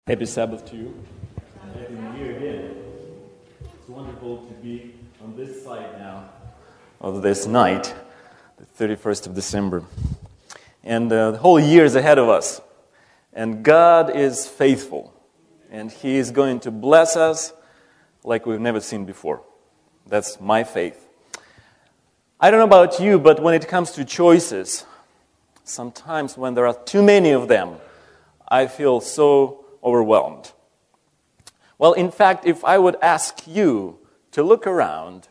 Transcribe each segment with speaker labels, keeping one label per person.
Speaker 1: Happy Sabbath to you. And Happy New Year again. It's wonderful to be on this side now of this night, the 31st of December. And the whole year is ahead of us. And God is faithful. And He is going to bless us like we've never seen before. That's my faith. I don't know about you, but when it comes to choices, sometimes when there are too many of them, I feel so overwhelmed. Well, in fact, if I would ask you to look around,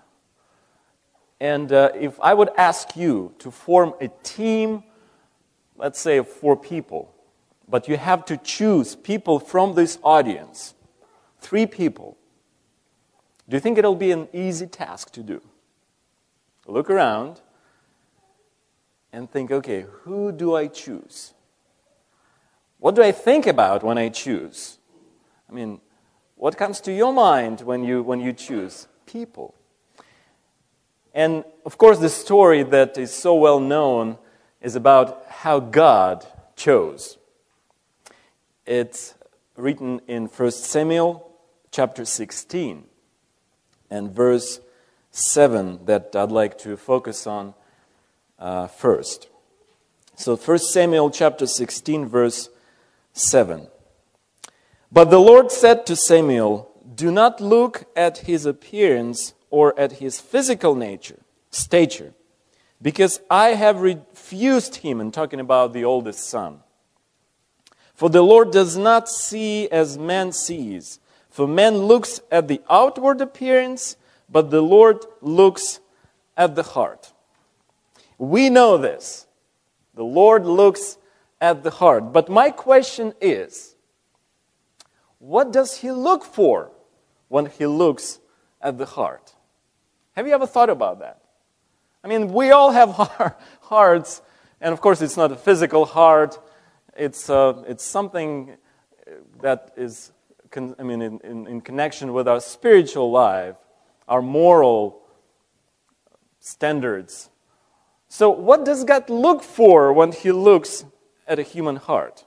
Speaker 1: and if I would ask you to form a team, let's say of 4 people, but you have to choose people from this audience, 3 people, do you think it'll be an easy task to do? Look around and think, okay, who do I choose? What do I think about when I choose? I mean, what comes to your mind when you choose? People. And, of course, the story that is so well known is about how God chose. It's written in 1 Samuel chapter 16 and verse 7 that I'd like to focus on first. So 1 Samuel chapter 16 verse 7. But the Lord said to Samuel, "Do not look at his appearance or at his physical stature, because I have refused him," and talking about the oldest son. "For the Lord does not see as man sees. For man looks at the outward appearance, but the Lord looks at the heart." We know this. The Lord looks at the heart. But my question is, what does He look for when He looks at the heart? Have you ever thought about that? I mean, we all have hearts, and of course it's not a physical heart. It's something that is, in connection with our spiritual life, our moral standards. So what does God look for when He looks at a human heart?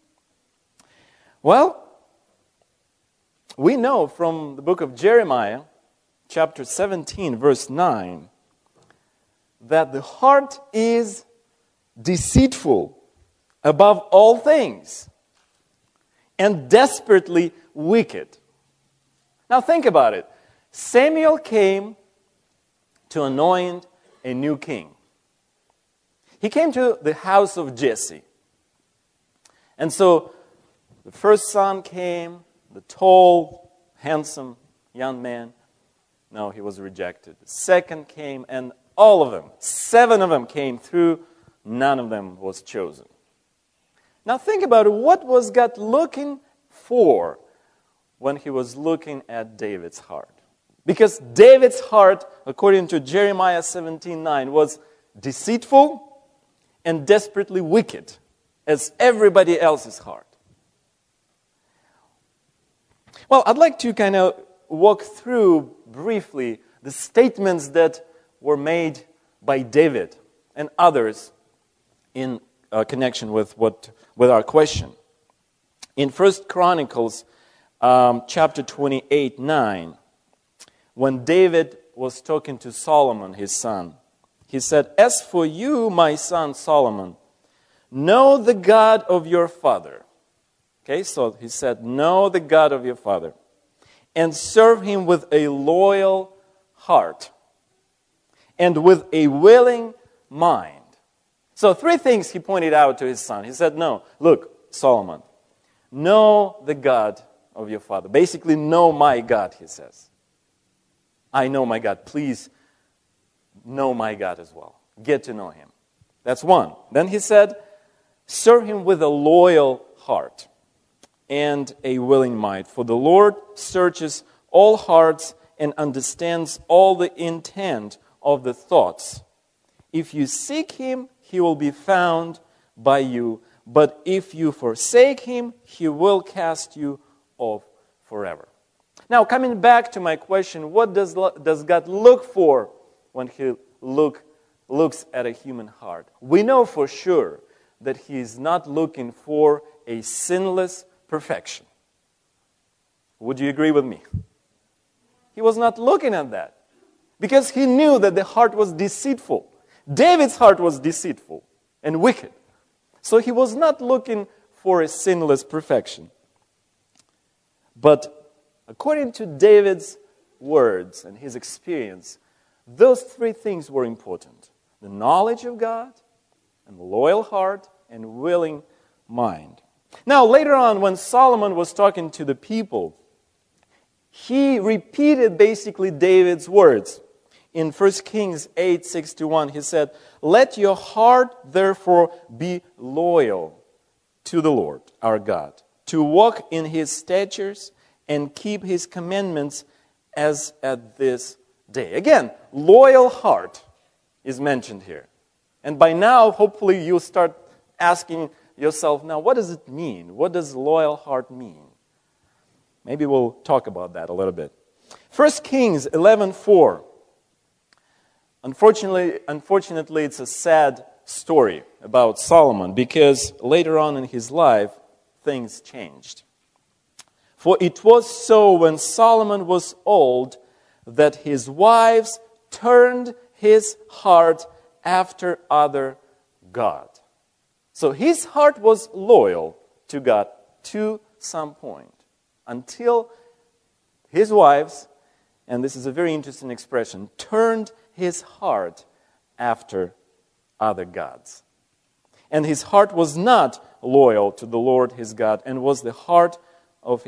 Speaker 1: Well, we know from the book of Jeremiah, chapter 17, verse 9, that the heart is deceitful above all things and desperately wicked. Now think about it. Samuel came to anoint a new king. He came to the house of Jesse. And so the first son came, the tall, handsome young man. No, he was rejected. The second came, and all of them, 7 of them came through. None of them was chosen. Now think about it. What was God looking for when He was looking at David's heart? Because David's heart, according to Jeremiah 17:9, was deceitful and desperately wicked, as everybody else's heart. Well, I'd like to kind of walk through briefly the statements that were made by David and others in connection with our question. In 1 Chronicles chapter 28:9, when David was talking to Solomon, his son, he said, "As for you, my son Solomon, know the God of your father." Okay, so he said, "Know the God of your father, and serve Him with a loyal heart and with a willing mind." So 3 things he pointed out to his son. He said, "No, look, Solomon, know the God of your father." Basically, know my God, he says. I know my God. Please know my God as well. Get to know Him. That's one. Then he said, serve Him with a loyal heart and a willing mind. For the Lord searches all hearts and understands all the intent of the thoughts. If you seek Him, He will be found by you. But if you forsake Him, He will cast you off forever. Now, coming back to my question, what does God look for when He looks at a human heart? We know for sure that He is not looking for a sinless perfection. Would you agree with me? He was not looking at that because he knew that the heart was deceitful. David's heart was deceitful and wicked. So he was not looking for a sinless perfection. But according to David's words and his experience, those three things were important: the knowledge of God, and loyal heart, and willing mind. Now, later on, when Solomon was talking to the people, he repeated basically David's words. In 1 Kings 8:6-1, he said, "Let your heart therefore be loyal to the Lord our God, to walk in His statutes and keep His commandments as at this day." Again, loyal heart is mentioned here. And by now, hopefully, you'll start asking yourself, now, what does it mean? What does loyal heart mean? Maybe we'll talk about that a little bit. 1 Kings 11:4. Unfortunately, it's a sad story about Solomon because later on in his life, things changed. "For it was so when Solomon was old that his wives turned his heart after other God." So his heart was loyal to God to some point until his wives, and this is a very interesting expression, turned his heart after other gods. And his heart was not loyal to the Lord his God, and was the heart of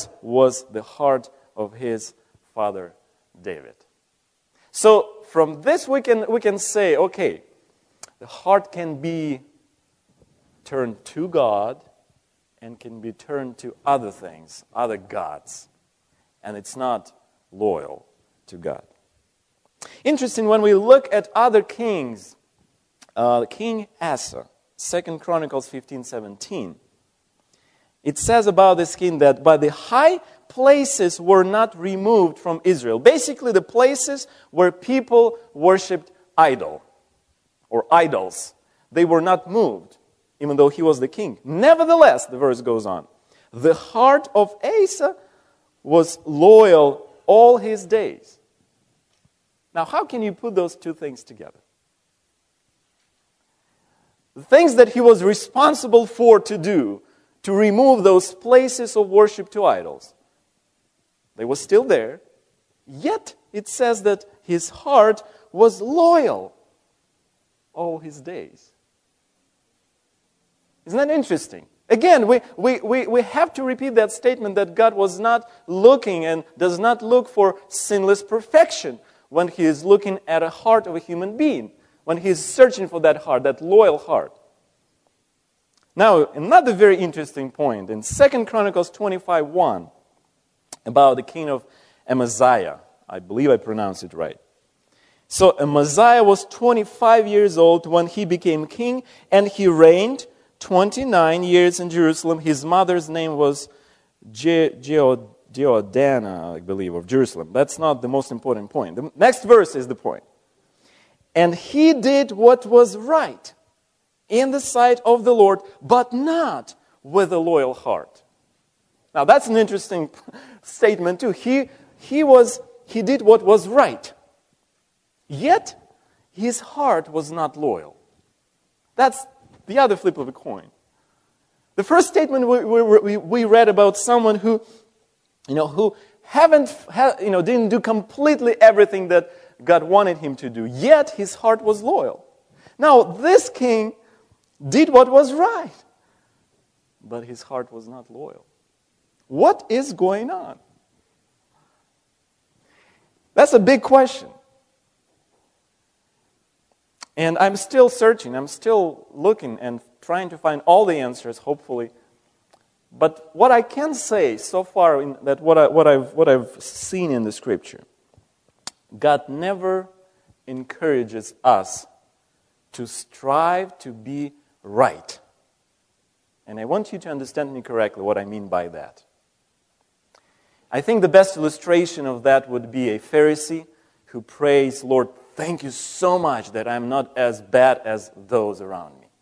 Speaker 1: his father David. So from this we can say, okay, the heart can be turned to God and can be turned to other things, other gods, and it's not loyal to God. Interesting, when we look at other kings, King Asa, 2 Chronicles 15:17, it says about this king that, "But the high places were not removed from Israel." Basically, the places where people worshipped idols. They were not moved, even though he was the king. "Nevertheless," the verse goes on, "the heart of Asa was loyal all his days." Now, how can you put those two things together? The things that he was responsible for to do, to remove those places of worship to idols, they were still there, yet it says that his heart was loyal all his days. Isn't that interesting? Again, we have to repeat that statement that God was not looking and does not look for sinless perfection when He is looking at a heart of a human being, when He is searching for that heart, that loyal heart. Now, another very interesting point in 2 Chronicles 25:1 about the king of Amaziah. I believe I pronounced it right. So Amaziah was 25 years old when he became king, and he reigned 29 years in Jerusalem. His mother's name was Jehoadana, I believe, of Jerusalem. That's not the most important point. The next verse is the point. "And he did what was right in the sight of the Lord, but not with a loyal heart." Now that's an interesting statement too. He did what was right, yet his heart was not loyal. That's the other flip of a coin. The first statement we read about someone who didn't do completely everything that God wanted him to do, yet his heart was loyal. Now, this king did what was right, but his heart was not loyal. What is going on? That's a big question. And I'm still searching, I'm still looking and trying to find all the answers, hopefully. But what I can say so far, what I've seen in the Scripture, God never encourages us to strive to be right. And I want you to understand me correctly what I mean by that. I think the best illustration of that would be a Pharisee who prays, "Lord, thank you so much that I'm not as bad as those around me."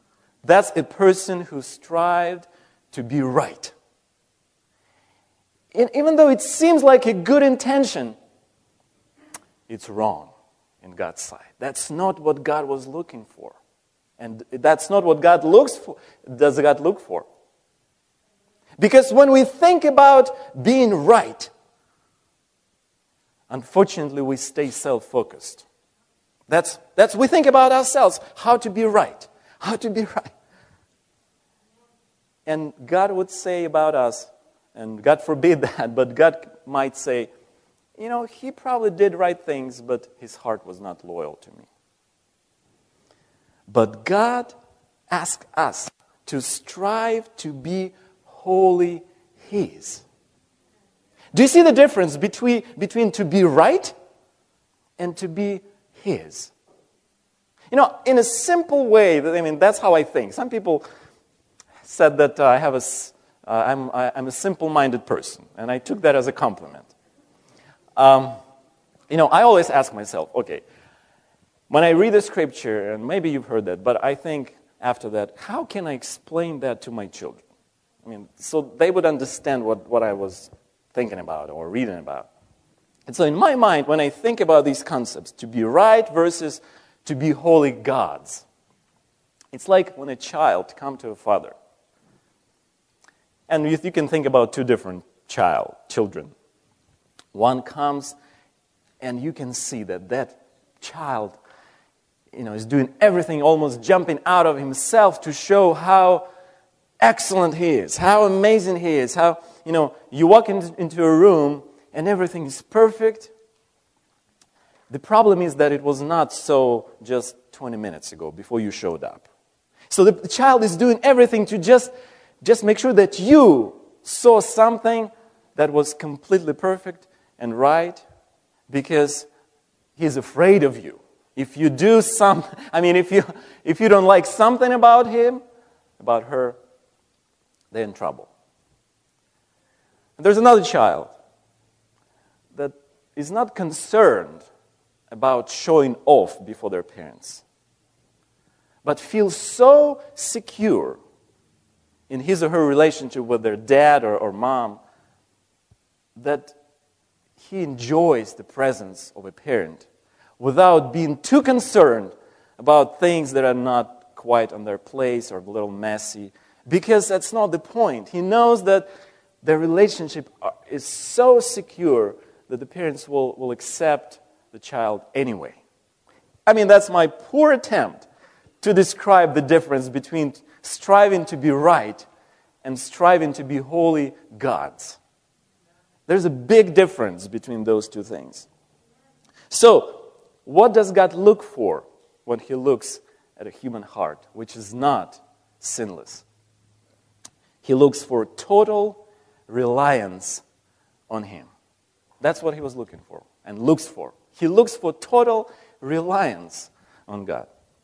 Speaker 1: That's a person who strived to be right. even though it seems like a good intention, it's wrong in God's sight. That's not what God was looking for. And that's not what God looks for. Does God look for? Because when we think about being right, unfortunately we stay self-focused. That's we think about ourselves, how to be right, how to be right. And God would say about us, and God forbid that, but God might say, he probably did right things, but his heart was not loyal to me. But God asks us to strive to be wholly his. Do you see the difference between to be right and to be his? In a simple way, that's how I think. Some people said that I'm a simple-minded person, and I took that as a compliment. I always ask myself, okay, when I read the scripture, and maybe you've heard that, but I think after that, how can I explain that to my children? So they would understand what I was thinking about or reading about. And so in my mind, when I think about these concepts, to be right versus to be holy gods, it's like when a child comes to a father. And you can think about two different children. One comes, and you can see that child, is doing everything, almost jumping out of himself to show how excellent he is, how amazing he is, how, you walk into a room and everything is perfect. The problem is that it was not so just 20 minutes ago before you showed up. So the child is doing everything to just make sure that you saw something that was completely perfect and right, because he's afraid of you. If you do if you don't like something about him, about her, they're in trouble. And there's another child that is not concerned about showing off before their parents, but feels so secure in his or her relationship with their dad or mom that he enjoys the presence of a parent without being too concerned about things that are not quite on their place or a little messy, because that's not the point. He knows that their relationship is so secure that the parents will accept the child anyway. That's my poor attempt to describe the difference between striving to be right and striving to be holy gods. There's a big difference between those two things. So, what does God look for when he looks at a human heart, which is not sinless? He looks for total reliance on him. That's what he was looking for and looks for. He looks for total reliance on God.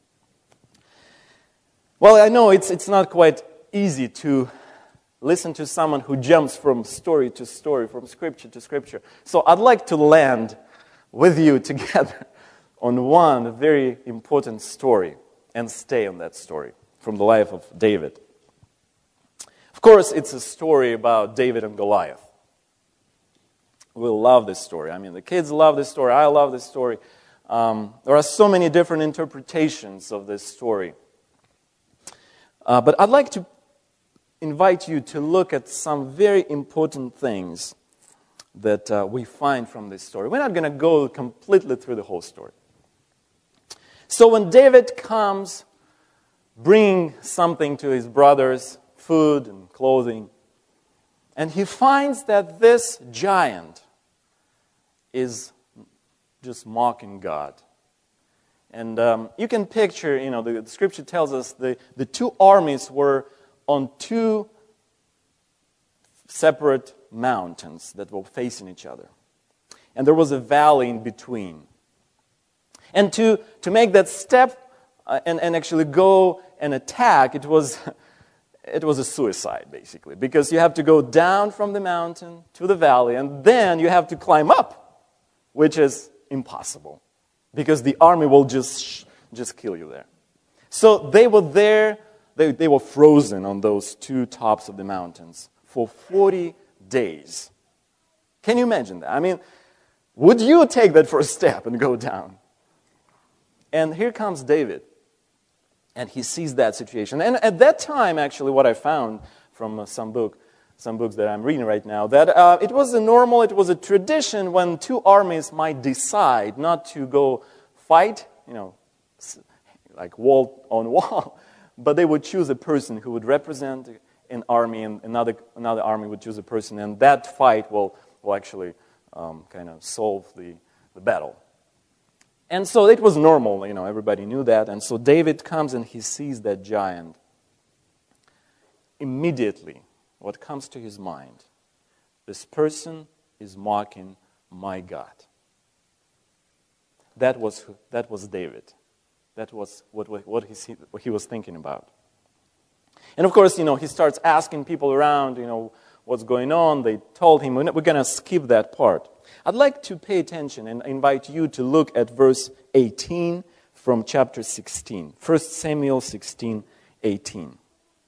Speaker 1: Well, I know it's not quite easy to listen to someone who jumps from story to story, from scripture to scripture. So I'd like to land with you together on one very important story and stay on that story from the life of David. Of course, it's a story about David and Goliath. We love this story. The kids love this story. I love this story. There are so many different interpretations of this story. But I'd like to invite you to look at some very important things that we find from this story. We're not going to go completely through the whole story. So when David comes, bringing something to his brothers, food and clothing, and he finds that this giant is just mocking God. And you can picture, the scripture tells us the two armies were on two separate mountains that were facing each other. And there was a valley in between. And to make that step and actually go and attack, it was a suicide, basically. Because you have to go down from the mountain to the valley, and then you have to climb up, which is impossible. Because the army will just kill you there. So they were there, they were frozen on those two tops of the mountains for 40 days. Can you imagine that? I mean, would you take that first step and go down? And here comes David. And he sees that situation. And at that time, actually, what I found from some books that I'm reading right now, that it was a tradition when two armies might decide not to go fight, like wall on wall, but they would choose a person who would represent an army, and another army would choose a person, and that fight will actually kind of solve the battle. And so it was normal, everybody knew that. And so David comes and he sees that giant. Immediately, what comes to his mind? This person is mocking my God. That was David. That was what he was thinking about. And of course, he starts asking people around, what's going on. They told him, we're going to skip that part. I'd like to pay attention and invite you to look at verse 18 from chapter 16. 1 Samuel 16:18.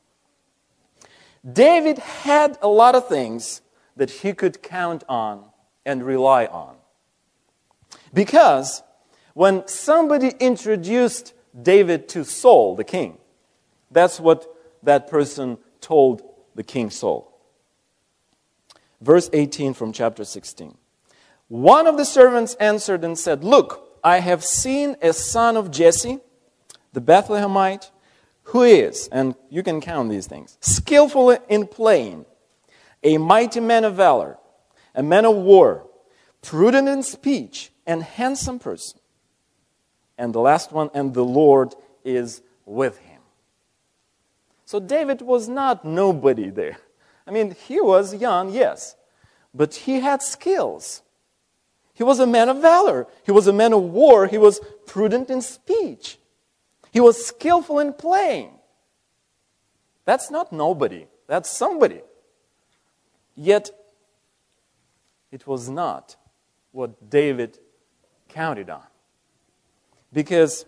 Speaker 1: David had a lot of things that he could count on and rely on. Because when somebody introduced David to Saul, the king, that's what that person told the king Saul. Verse 18 from chapter 16. One of the servants answered and said, "Look, I have seen a son of Jesse, the Bethlehemite, who is," and you can count these things, "skillful in playing, a mighty man of valor, a man of war, prudent in speech, and handsome person." And the last one, "and the Lord is with him." So David was not nobody there. I mean, he was young, yes, but he had skills. He was a man of valor. He was a man of war. He was prudent in speech. He was skillful in playing. That's not nobody. That's somebody. Yet, it was not what David counted on. Because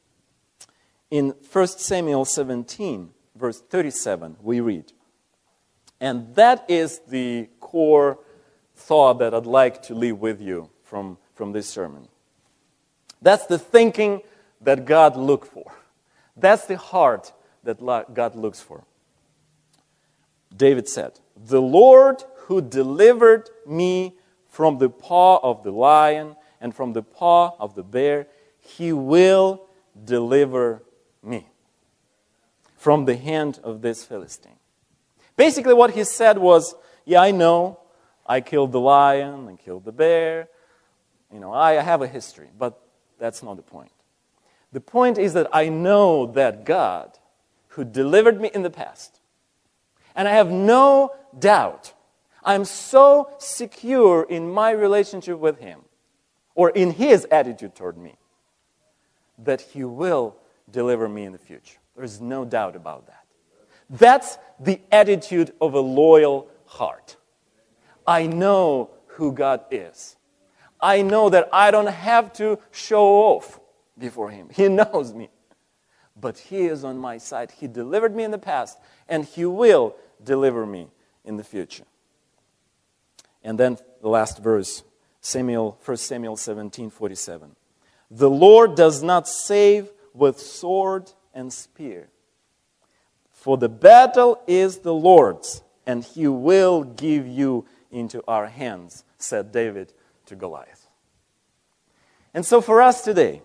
Speaker 1: in 1 Samuel 17, verse 37, we read, and that is the core thought that I'd like to leave with you from this sermon. That's the thinking that God looked for. That's the heart that God looks for. David said, "The Lord who delivered me from the paw of the lion and from the paw of the bear, he will deliver me from the hand of this Philistine." Basically what he said was, yeah, I know, I killed the lion and killed the bear. I have a history, but that's not the point. The point is that I know that God who delivered me in the past, and I have no doubt, I'm so secure in my relationship with Him, or in His attitude toward me, that He will deliver me in the future. There's no doubt about that. That's the attitude of a loyal heart. I know who God is. I know that I don't have to show off before Him. He knows me. But He is on my side. He delivered me in the past, and He will deliver me in the future. And then the last verse, 1 Samuel 17:47. The Lord does not save with sword and spear, for the battle is the Lord's, and He will give you into our hands, said David to Goliath. And so for us today,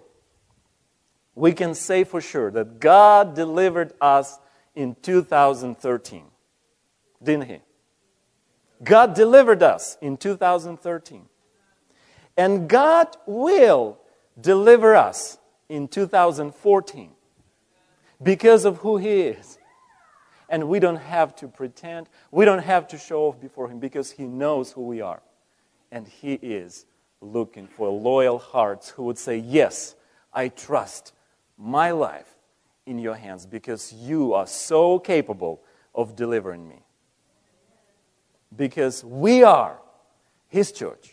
Speaker 1: we can say for sure that God delivered us in 2013. Didn't He? God delivered us in 2013. And God will deliver us in 2014 because of who He is. And we don't have to pretend. We don't have to show off before Him because He knows who we are. And He is looking for loyal hearts who would say, yes, I trust my life in your hands because you are so capable of delivering me. Because we are His church.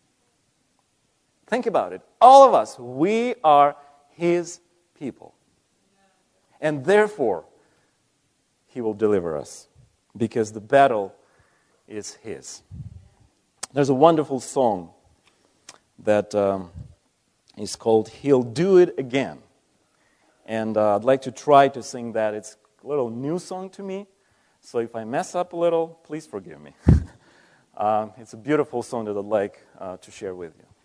Speaker 1: Think about it. All of us, we are His people. And therefore, He will deliver us because the battle is His. There's a wonderful song that is called "He'll Do It Again." And I'd like to try to sing that. It's a little new song to me, so if I mess up a little, please forgive me. It's a beautiful song that I'd like to share with you.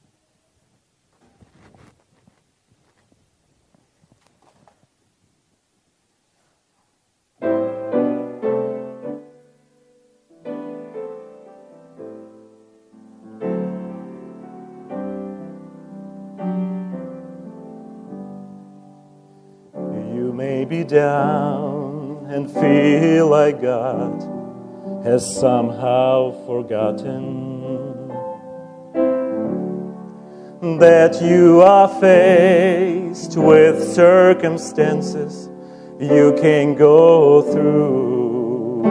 Speaker 1: You may be down and feel like God has somehow forgotten that you are faced with circumstances you can go through.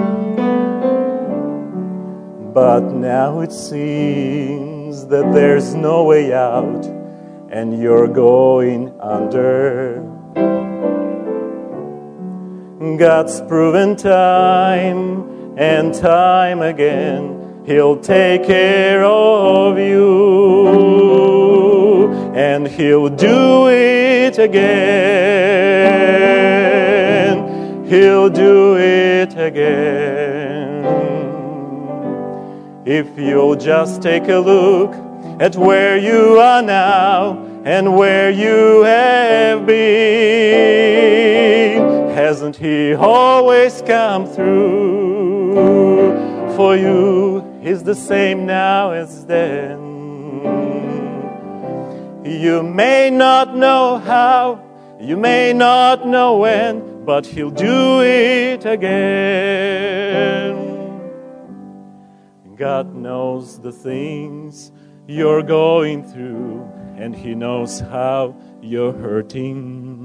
Speaker 1: But now it seems that there's no way out and you're going under. God's proven time and time again, He'll take care of you, and He'll do it again. He'll do it again. If you'll just take a look at where you are now and where you have been, hasn't He always come through for you? He's the same now as then. You may not know how, you may not know when, but He'll do it again. God knows the things you're going through, and He knows how you're hurting.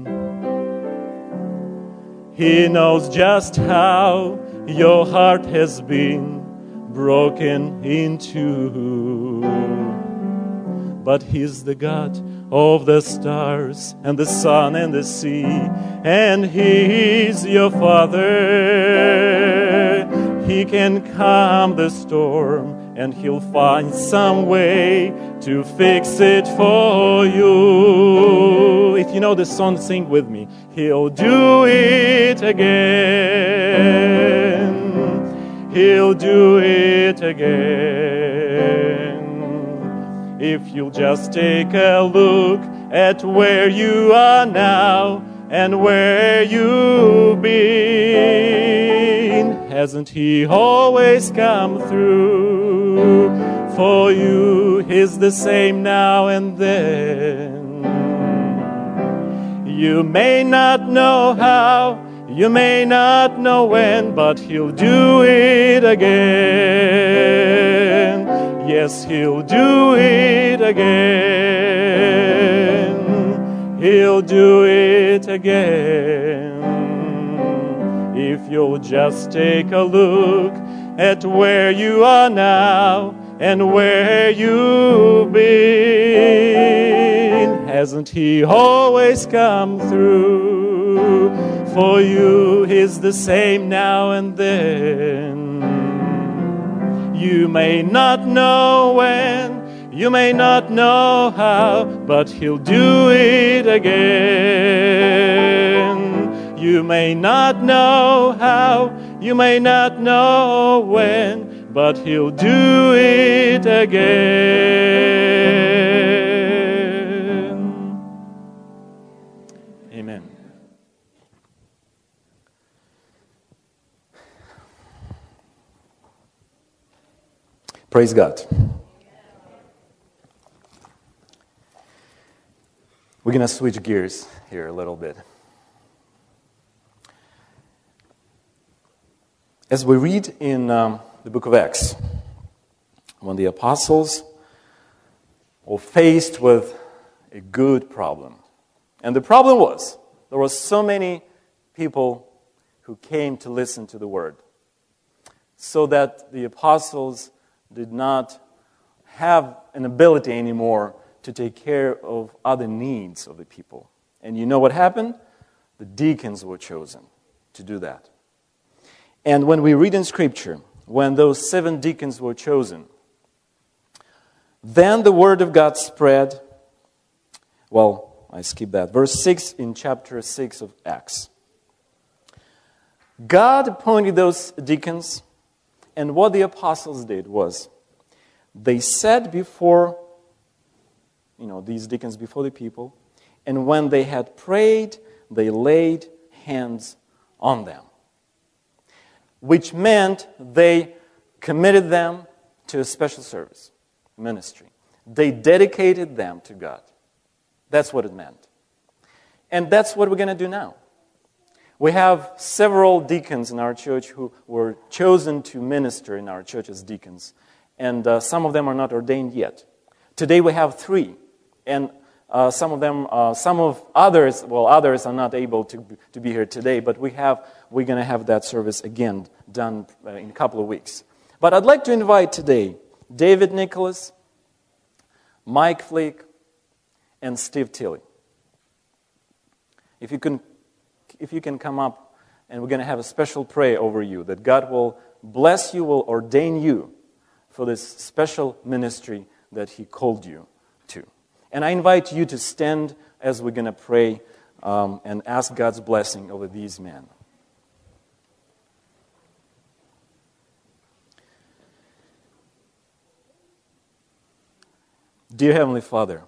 Speaker 1: He knows just how your heart has been broken into. But He's the God of the stars and the sun and the sea, and He's your Father. He can calm the storm, and He'll find some way to fix it for you. If you know the song, sing with me. He'll do it again. He'll do it again. If you'll just take a look at where you are now and where you've been, hasn't He always come through for you? He's the same now and then. You may not know how, you may not know when, but He'll do it again. Yes, He'll do it again. He'll do it again. If you'll just take a look at where you are now and where you've been, hasn't He always come through for you? He's the same now and then. You may not know when, you may not know how, but He'll do it again. You may not know how, you may not know when, but He'll do it again. Amen. Praise God. We're going to switch gears here a little bit. As we read in the book of Acts, when the apostles were faced with a good problem. And the problem was, there were so many people who came to listen to the word, so that the apostles did not have an ability anymore to take care of other needs of the people. And you know what happened? The deacons were chosen to do that. And when we read in Scripture, when those 7 deacons were chosen, Then the word of God spread. Well, I skip that. Verse 6 in chapter 6 of Acts. God appointed those deacons, and what the apostles did was they sat before, these deacons before the people, and when they had prayed, they laid hands on them, which meant they committed them to a special service, ministry. They dedicated them to God. That's what it meant. And that's what we're going to do now. We have several deacons in our church who were chosen to minister in our church as deacons. And some of them are not ordained yet. Today we have 3. And some of others are not able to be here today. But we're going to have that service again done in a couple of weeks. But I'd like to invite today David Nicholas, Mike Flick, and Steve Tilley. If you can come up, and we're going to have a special prayer over you, that God will bless you, will ordain you for this special ministry that He called you to. And I invite you to stand as we're going to pray and ask God's blessing over these men. Dear Heavenly Father,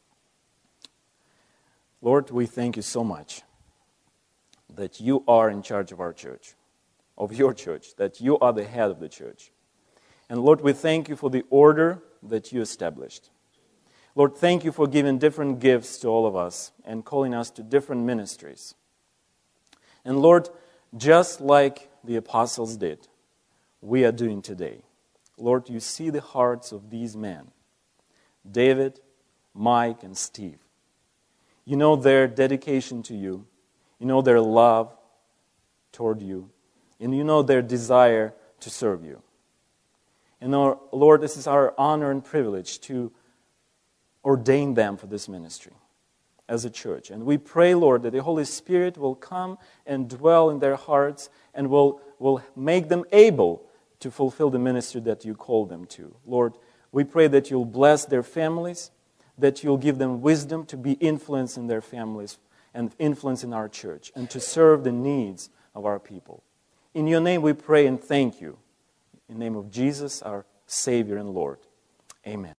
Speaker 1: Lord, we thank you so much that you are in charge of our church, of your church, that you are the head of the church. And Lord, we thank you for the order that you established. Lord, thank you for giving different gifts to all of us and calling us to different ministries. And Lord, just like the apostles did, we are doing today. Lord, you see the hearts of these men, David, Mike, and Steve. You know their dedication to you. You know their love toward you. And you know their desire to serve you. And Lord, this is our honor and privilege to ordain them for this ministry as a church. And we pray, Lord, that the Holy Spirit will come and dwell in their hearts and will make them able to fulfill the ministry that you call them to. Lord, we pray that you'll bless their families, that you'll give them wisdom to be influence in their families and influence in our church and to serve the needs of our people. In your name we pray and thank you. In the name of Jesus, our Savior and Lord. Amen.